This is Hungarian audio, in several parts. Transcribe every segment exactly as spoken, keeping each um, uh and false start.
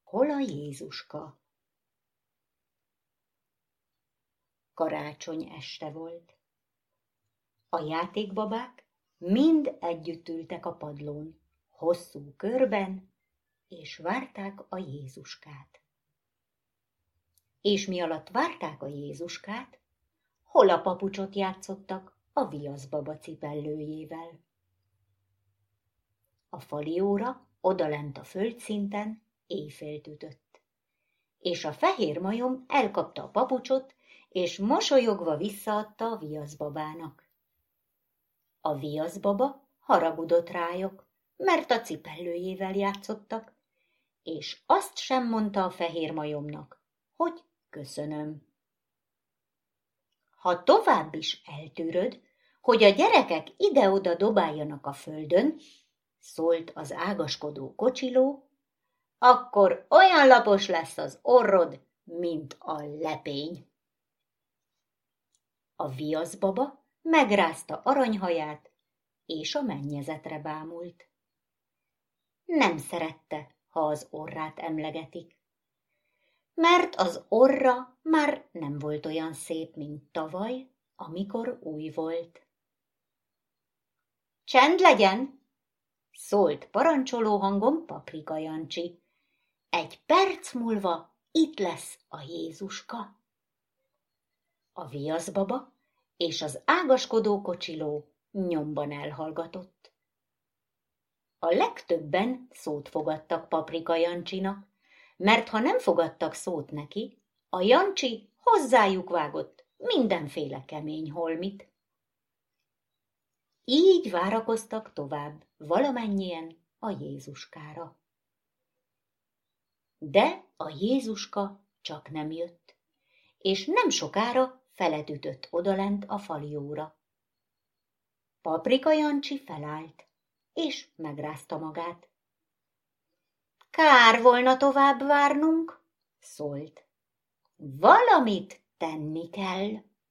Hol a Jézuska? Karácsony este volt. A játékbabák mind együtt ültek a padlón, hosszú körben, és várták a Jézuskát. És mi alatt várták a Jézuskát, hol a papucsot játszottak a viaszbaba cipellőjével. A falióra odalent a földszinten éjfélt ütött, és a fehér majom elkapta a papucsot, és mosolyogva visszaadta a viaszbabának. A viaszbaba haragudott rájuk, mert a cipellőjével játszottak, és azt sem mondta a fehér majomnak, hogy köszönöm. Ha tovább is eltűröd, hogy a gyerekek ide-oda dobáljanak a földön, szólt az ágaskodó kocsiló, akkor olyan lapos lesz az orrod, mint a lepény. A viaszbaba megrázta aranyhaját, és a mennyezetre bámult. Nem szerette, ha az orrát emlegetik, mert az orra már nem volt olyan szép, mint tavaly, amikor új volt. Csend legyen! Szólt parancsoló hangon Paprika Jancsi. Egy perc múlva itt lesz a Jézuska. A viaszbaba és az ágaskodó kocsiló nyomban elhallgatott. A legtöbben szót fogadtak Paprika Jancsinak, mert ha nem fogadtak szót neki, a Jancsi hozzájuk vágott mindenféle kemény holmit. Így várakoztak tovább valamennyien a Jézuskára. De a Jézuska csak nem jött, és nem sokára feledütött odalent a falióra. Paprika Jancsi felállt, és megrázta magát. Kár volna tovább várnunk, szólt. Valamit tenni kell.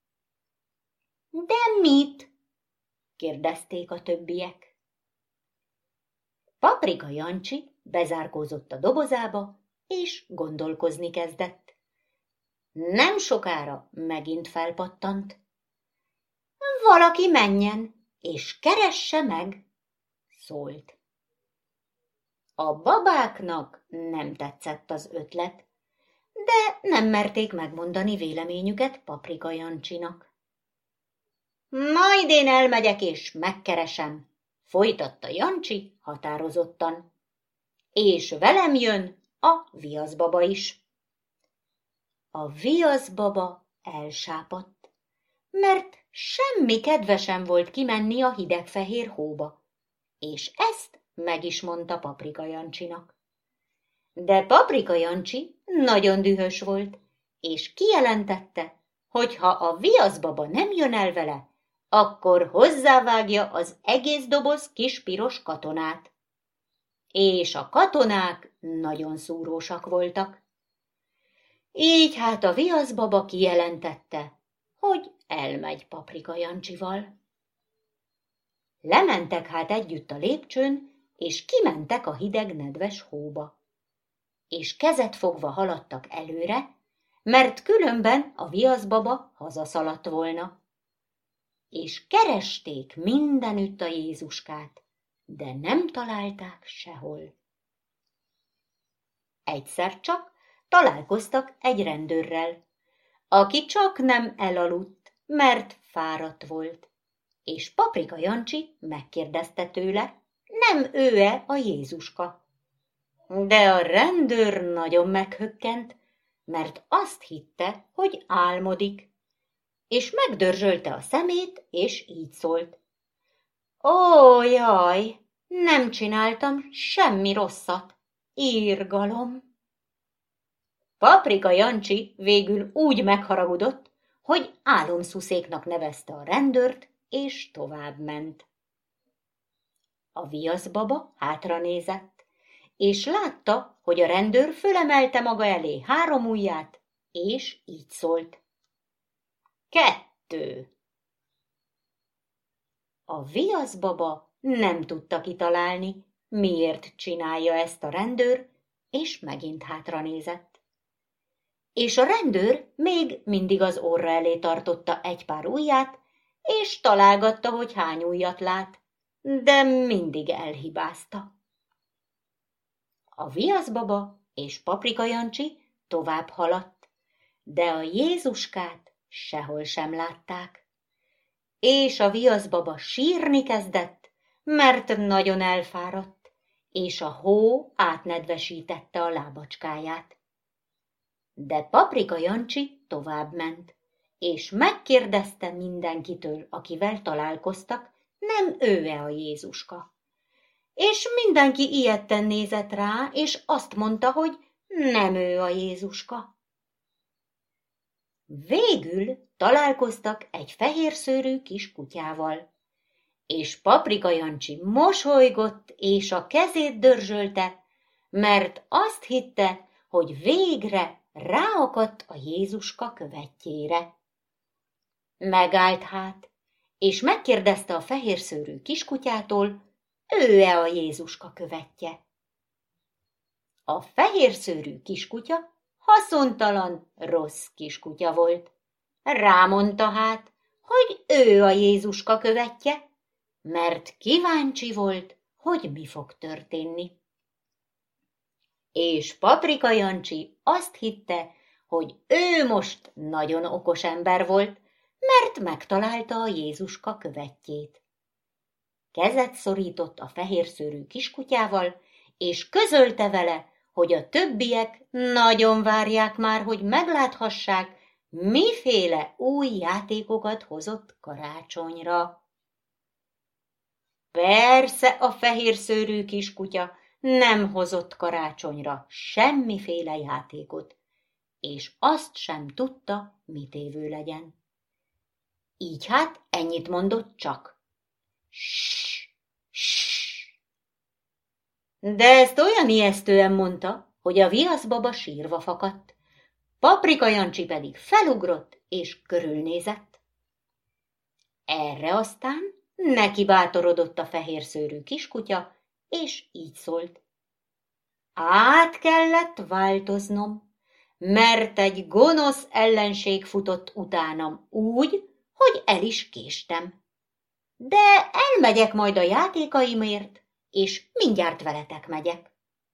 De mit? Kérdezték a többiek. Paprika Jancsi bezárkózott a dobozába, és gondolkozni kezdett. Nem sokára megint felpattant. Valaki menjen, és keresse meg, szólt. A babáknak nem tetszett az ötlet, de nem merték megmondani véleményüket Paprika Jancsinak. Majd én elmegyek és megkeresem, folytatta Jancsi határozottan. És velem jön a viaszbaba is. A viaszbaba elsápadt, mert semmi kedve sem volt kimenni a hidegfehér hóba, és ezt meg is mondta Paprika Jancsinak. De Paprika Jancsi nagyon dühös volt, és kijelentette, hogy ha a viaszbaba nem jön el vele, akkor hozzávágja az egész doboz kis piros katonát. És a katonák nagyon szúrósak voltak. Így hát a viaszbaba kijelentette, hogy elmegy Paprika Jancsival. Lementek hát együtt a lépcsőn, és kimentek a hideg nedves hóba. És kezet fogva haladtak előre, mert különben a viaszbaba hazaszaladt volna. És keresték mindenütt a Jézuskát, de nem találták sehol. Egyszer csak találkoztak egy rendőrrel, aki csak nem elaludt, mert fáradt volt, és Paprika Jancsi megkérdezte tőle, nem ő-e a Jézuska. De a rendőr nagyon meghökkent, mert azt hitte, hogy álmodik, és megdörzsölte a szemét, és így szólt. Ó, jaj, nem csináltam semmi rosszat, írgalom. Paprika Jancsi végül úgy megharagudott, hogy álomszuszéknak nevezte a rendőrt, és továbbment. A viaszbaba hátranézett, és látta, hogy a rendőr fölemelte maga elé három ujját, és így szólt. Kettő. A viaszbaba nem tudta kitalálni, miért csinálja ezt a rendőr, és megint hátra nézett. És a rendőr még mindig az orra elé tartotta egy pár ujját, és találgatta, hogy hány ujjat lát, de mindig elhibázta. A viaszbaba és Paprika Jancsi tovább haladt, de a Jézuskát sehol sem látták. És a viaszbaba sírni kezdett, mert nagyon elfáradt, és a hó átnedvesítette a lábacskáját. De Paprika Jancsi továbbment, és megkérdezte mindenkitől, akivel találkoztak, nem ő-e a Jézuska. És mindenki ijedten nézett rá, és azt mondta, hogy nem ő a Jézuska. Végül találkoztak egy fehérszőrű kis kutyával, és Paprika Jancsi mosolygott, és a kezét dörzsölte, mert azt hitte, hogy végre ráakadt a Jézuska követjére. Megállt hát, és megkérdezte a fehérszőrű kiskutyától, ő-e a Jézuska követje. A fehérszőrű kiskutya haszontalan, rossz kiskutya volt. Rámondta hát, hogy ő a Jézuska követje, mert kíváncsi volt, hogy mi fog történni. És Paprika Jancsi azt hitte, hogy ő most nagyon okos ember volt, mert megtalálta a Jézuska követjét. Kezet szorított a fehérszőrű kiskutyával, és közölte vele, hogy a többiek nagyon várják már, hogy megláthassák, miféle új játékokat hozott karácsonyra. Persze a fehérszőrű kiskutya nem hozott karácsonyra semmiféle játékot, és azt sem tudta, mit évő legyen. Így hát ennyit mondott csak. Ssss, ssss. De ezt olyan ijesztően mondta, hogy a viaszbaba sírva fakadt. Paprika Jancsi pedig felugrott és körülnézett. Erre aztán neki bátorodott a fehérszőrű kiskutya, és így szólt. Át kellett változnom, mert egy gonosz ellenség futott utánam úgy, hogy el is késtem. De elmegyek majd a játékaimért, és mindjárt veletek megyek.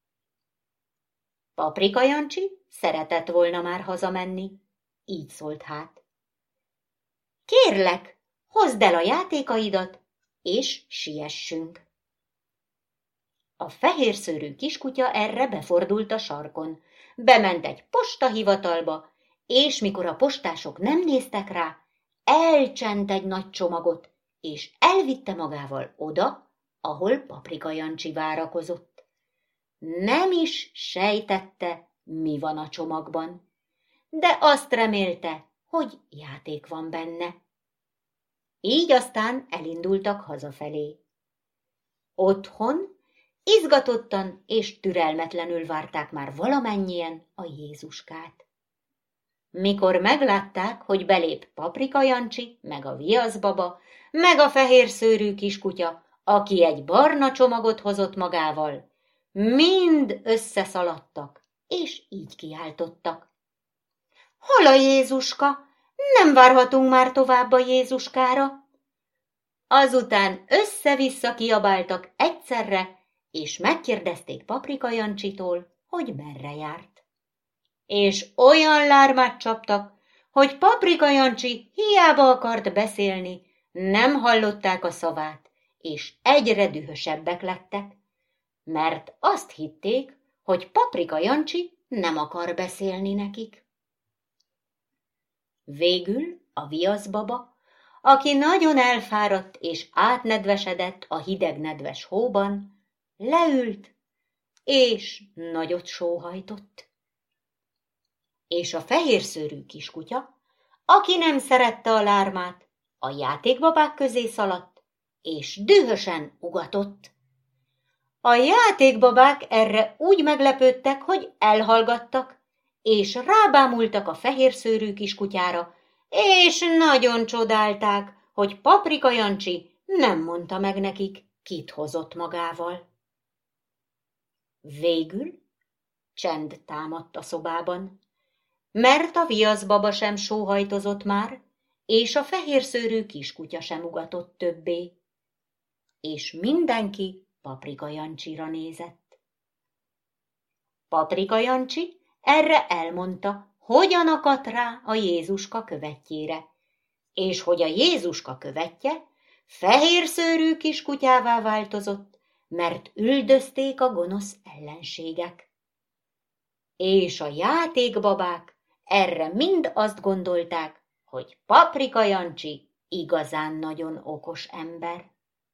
Paprika Jancsi szeretett volna már hazamenni, így szólt hát. Kérlek, hozd el a játékaidat, és siessünk. A fehérszőrű kiskutya erre befordult a sarkon, bement egy postahivatalba, és mikor a postások nem néztek rá, elcsent egy nagy csomagot, és elvitte magával oda, ahol Paprika Jancsi várakozott. Nem is sejtette, mi van a csomagban, de azt remélte, hogy játék van benne. Így aztán elindultak hazafelé. Otthon izgatottan és türelmetlenül várták már valamennyien a Jézuskát. Mikor meglátták, hogy belép Paprika Jancsi, meg a viaszbaba, meg a fehérszőrű kiskutya, aki egy barna csomagot hozott magával, mind összeszaladtak, és így kiáltottak. Hol a Jézuska? Nem várhatunk már tovább a Jézuskára. Azután össze-vissza kiabáltak egyszerre, és megkérdezték Paprika Jancsitól, hogy merre járt. És olyan lármát csaptak, hogy Paprika Jancsi hiába akart beszélni, nem hallották a szavát, és egyre dühösebbek lettek, mert azt hitték, hogy Paprika Jancsi nem akar beszélni nekik. Végül a viaszbaba, aki nagyon elfáradt és átnedvesedett a hideg-nedves hóban, leült, és nagyot sóhajtott. És a fehérszőrű kiskutya, aki nem szerette a lármát, a játékbabák közé szaladt, és dühösen ugatott. A játékbabák erre úgy meglepődtek, hogy elhallgattak, és rábámultak a fehérszőrű kiskutyára, és nagyon csodálták, hogy Paprika Jancsi nem mondta meg nekik, kit hozott magával. Végül Csend támadt a szobában, mert a viaszbaba sem sóhajtozott már, és a fehérszőrű kiskutya sem ugatott többé, és mindenki Paprika Jancsira nézett. Paprika Jancsi erre elmondta, hogyan akadt rá a Jézuska követjére, és hogy a Jézuska követje fehérszőrű kiskutyává változott, mert üldözték a gonosz ellenségek. És a játékbabák erre mind azt gondolták, hogy Paprika Jancsi igazán nagyon okos ember.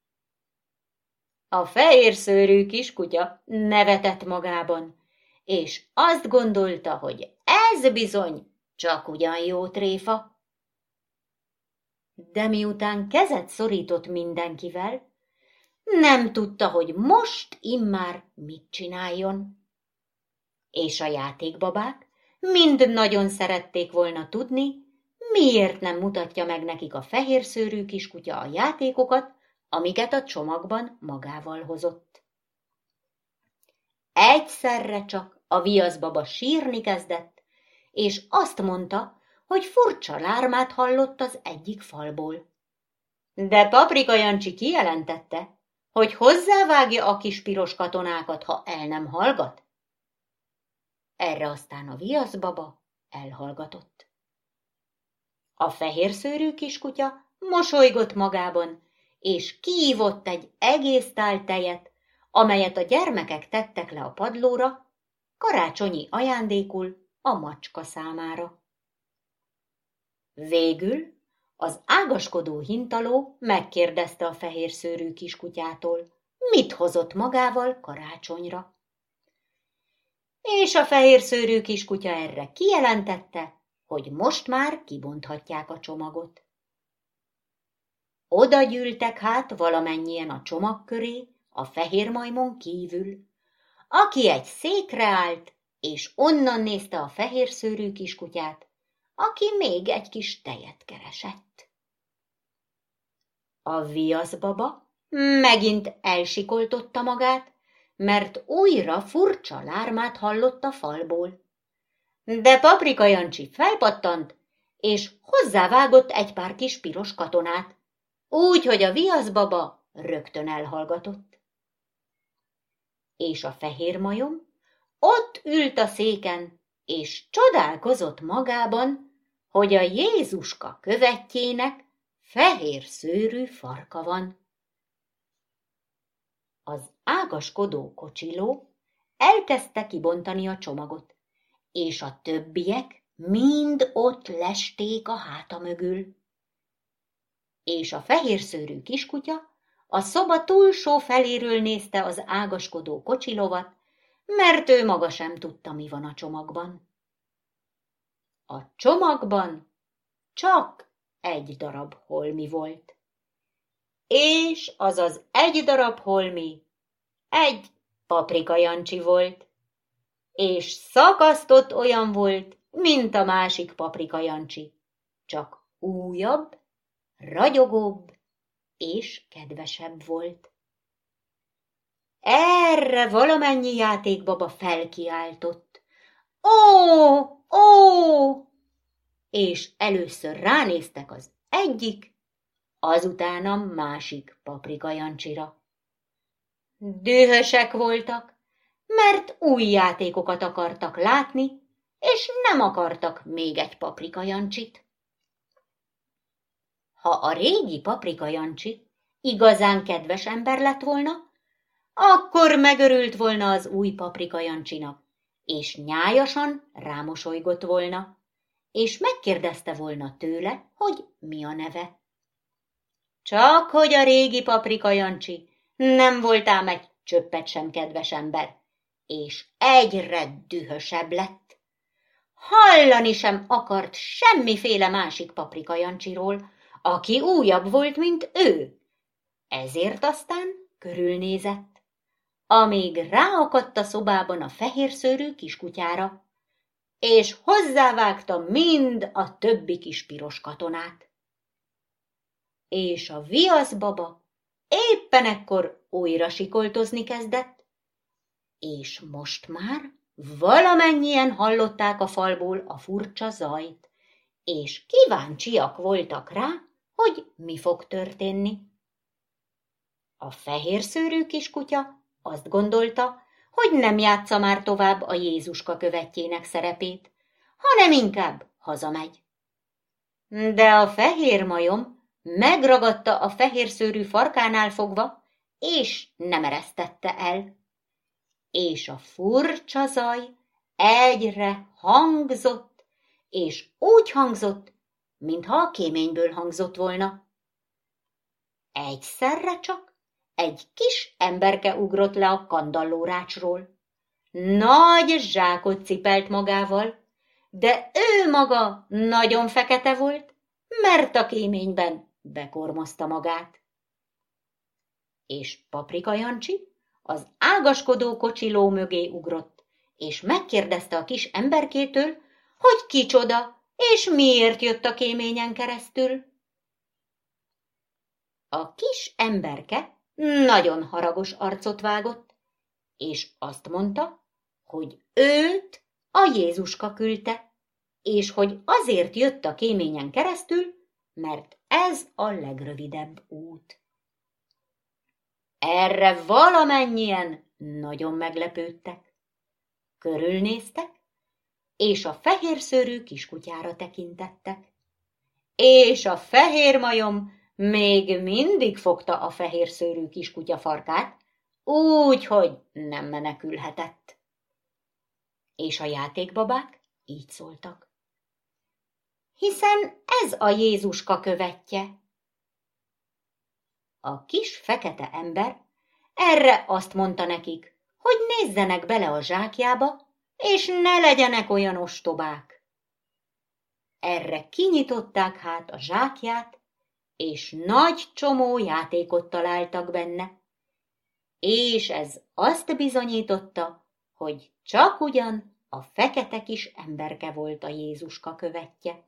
A fehérszőrű kiskutya nevetett magában, és azt gondolta, hogy ez bizony csak ugyan jó tréfa. De miután kezet szorított mindenkivel, nem tudta, hogy most immár mit csináljon. És a játékbabák mind nagyon szerették volna tudni, miért nem mutatja meg nekik a fehérszőrű kiskutya a játékokat, amiket a csomagban magával hozott. Egyszerre csak a viaszbaba sírni kezdett, és azt mondta, hogy furcsa lármát hallott az egyik falból. De Paprika Jancsi kijelentette, hogy hozzávágja a kis piros katonákat, ha el nem hallgat. Erre aztán a viaszbaba elhallgatott. A fehérszőrű kiskutya mosolygott magában, és kiívott egy egész tál tejet, amelyet a gyermekek tettek le a padlóra, karácsonyi ajándékul a macska számára. Végül az ágaskodó hintaló megkérdezte a fehérszőrű kiskutyától, mit hozott magával karácsonyra. És a fehérszőrű kiskutya erre kijelentette, hogy most már kibonthatják a csomagot. Oda gyűltek hát valamennyien a csomag köré, a fehér majmon kívül, aki egy székre állt, és onnan nézte a fehérszőrű kiskutyát, aki még egy kis tejet keresett. A viaszbaba megint elsikoltotta magát, mert újra furcsa lármát hallott a falból. De Paprika Jancsi felpattant, és hozzávágott egy pár kis piros katonát, úgy, hogy a viaszbaba rögtön elhallgatott. És a fehér majom ott ült a széken, és csodálkozott magában, hogy a Jézuska követjének fehér szőrű farka van. Az ágaskodó kocsiló elkezdte kibontani a csomagot, és a többiek mind ott lesték a háta mögül. És a fehérszőrű kiskutya a szoba túlsó feléről nézte az ágaskodó kocsilovat, mert ő maga sem tudta, mi van a csomagban. A csomagban csak egy darab holmi volt. És az az egy darab holmi egy Paprika Jancsi volt, és szakasztott olyan volt, mint a másik Paprika Jancsi, csak újabb, ragyogóbb és kedvesebb volt. Erre valamennyi játékbaba felkiáltott. Ó, ó! És először ránéztek az egyik, azután a másik Paprika Jancsira. Dühösek voltak, mert új játékokat akartak látni, és nem akartak még egy Paprika Jancsit. Ha a régi Paprika Jancsi igazán kedves ember lett volna, akkor megörült volna az új Paprika Jancsinak, és nyájasan rámosolygott volna, és megkérdezte volna tőle, hogy mi a neve. Csak hogy a régi Paprika Jancsi nem volt ám egy csöppet sem kedves ember, és egyre dühösebb lett. Hallani sem akart semmiféle másik Paprika Jancsiról, aki újabb volt, mint ő. Ezért aztán körülnézett, amíg ráakadt a szobában a fehérszőrű kiskutyára, és hozzávágta mind a többi kis piros katonát. És a viaszbaba éppen ekkor újra sikoltozni kezdett, és most már Valamennyien hallották a falból a furcsa zajt, és kíváncsiak voltak rá, hogy mi fog történni. A fehérszőrű kiskutya azt gondolta, hogy nem játsza már tovább a Jézuska követjének szerepét, hanem inkább hazamegy. De a fehér majom megragadta a fehérszőrű farkánál fogva, és nem eresztette el. És a furcsa zaj egyre hangzott, és úgy hangzott, mintha a kéményből hangzott volna. Egyszerre csak egy kis emberke ugrott le a kandallórácsról. Nagy zsákot cipelt magával, de ő maga nagyon fekete volt, mert a kéményben bekormozta magát. És Paprika Jancsi az ágaskodó kocsiló mögé ugrott, és megkérdezte a kis emberkétől, hogy kicsoda, és miért jött a kéményen keresztül. A kis emberke nagyon haragos arcot vágott, és azt mondta, hogy őt a Jézuska küldte, és hogy azért jött a kéményen keresztül, mert ez a legrövidebb út. Erre valamennyien nagyon meglepődtek. Körülnéztek, és a fehérszőrű kiskutyára tekintettek. És a fehér majom még mindig fogta a fehérszőrű kiskutya farkát, úgy, hogy nem menekülhetett. És a játékbabák így szóltak: hiszen ez a Jézuska követje. A kis fekete ember erre azt mondta nekik, hogy nézzenek bele a zsákjába, és ne legyenek olyan ostobák. Erre kinyitották hát a zsákját, és nagy csomó játékot találtak benne, és ez azt bizonyította, hogy csak ugyan a fekete kis emberke volt a Jézuska követje.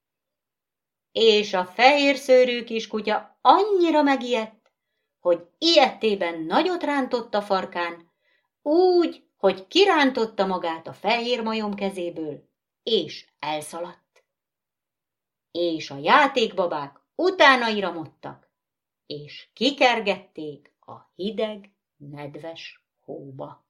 És a fehérszőrű kiskutya annyira megijedt, hogy ijedtében nagyot rántott a farkán, úgy, hogy kirántotta magát a fehér majom kezéből, és elszaladt. És a játékbabák utána iramodtak, és kikergették a hideg, nedves hóba.